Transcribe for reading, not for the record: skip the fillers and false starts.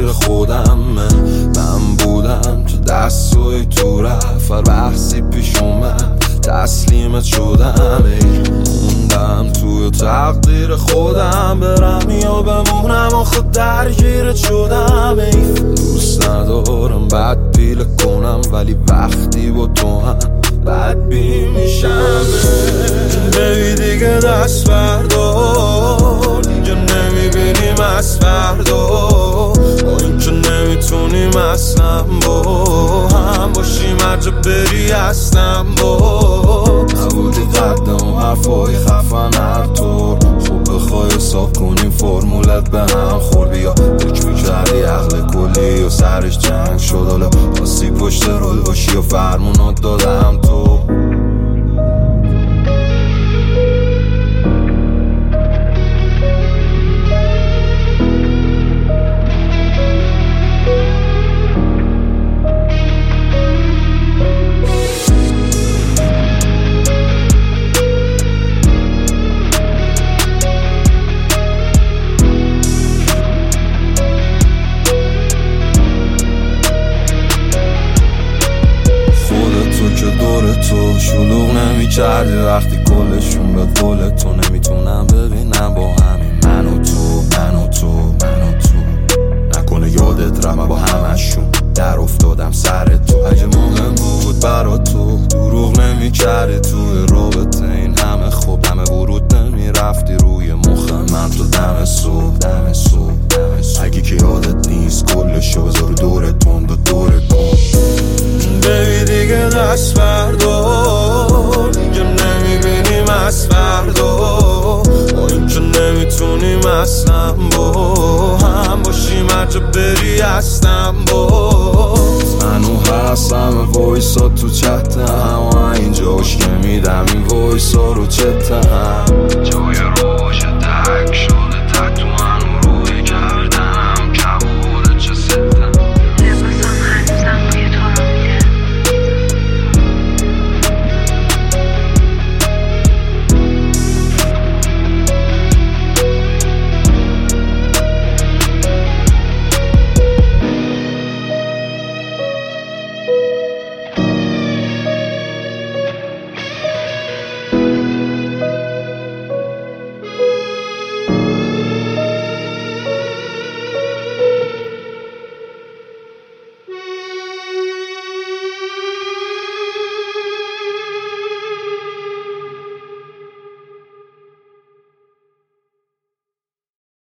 تقدیر خودمه. من بودم تو دستوی تو رفت، هر بحثی پیش اومد تسلیمت شدم. موندم توی تقدیر خودم، برم یا بمونم آخه درگیرت شدم. دوست ندارم بد پیله کنم، ولی وقتی با تو هم بد بی میشم. بیبی دیگه دست بردار، دیگه نمیبینیم از فردا. با این که نمیتونیم اصلا با هم باشیم، هر جا بری هستم با. نبودی قدم و حرفای خفن هر طور، خب بخوای حساب کنیم فرمولت به هم خورد. بیا فکر میکردی عقل کلی و سرش جنگ شد، حالا خواستی پشت رول باشی و فرمونات دادم تو. که دور تو شلوغ نمی کردی وقتی کلشون به قول تو. نمیتونم ببینم با همین من و تو نکنه یادت رمه با همشون در افتادم سر تو. اگه مهم بود برا تو دروغ نمی کردی توی رابطه این همه خوب، همه ورود نمی رفتی روی مخ من تو دم صبح. اگه که یادت نیست کلشو بذار دور تند و دور کن. بیبی دیگه دست بردار، دیگه نمیبینیم از فردا. با این که نمیتونیم اصلا با هم باشیم، هر جا بری هستم با. منو هستم وایسا تو چتم و اینجاش که میدم این وایسا